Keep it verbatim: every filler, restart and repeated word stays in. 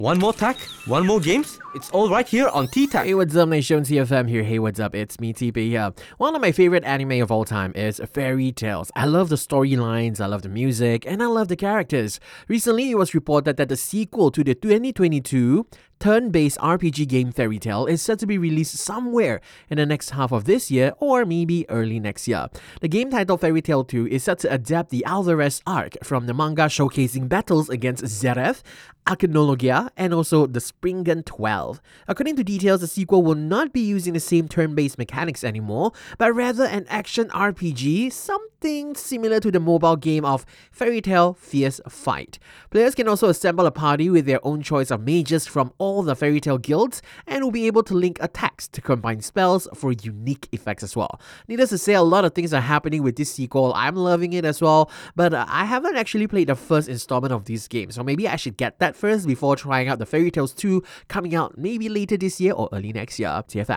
One more tech, one more games. It's all right here on T-Tech. Hey, what's up, Nation? T F M here. Hey, what's up? It's me, T P here. One of my favorite anime of all time is Fairy Tales. I love the storylines, I love the music, and I love the characters. Recently, it was reported that the sequel to the twenty twenty-two turn-based R P G game Fairy Tail is set to be released somewhere in the next half of this year or maybe early next year. The game titled Fairy Tail two is set to adapt the Alvarez arc from the manga, showcasing battles against Zeref, Arachnologia, and also the Springen twelve. According to details, the sequel will not be using the same turn-based mechanics anymore, but rather an action R P G, something similar to the mobile game of Fairy Tail Fierce Fight. Players can also assemble a party with their own choice of mages from all the Fairy Tail guilds and will be able to link attacks to combine spells for unique effects as well. Needless to say, a lot of things are happening with this sequel. I'm loving it as well, but uh, I haven't actually played the first installment of this game, so maybe I should get that first before trying out the Fairy Tales two coming out maybe later this year or early next year. T F M.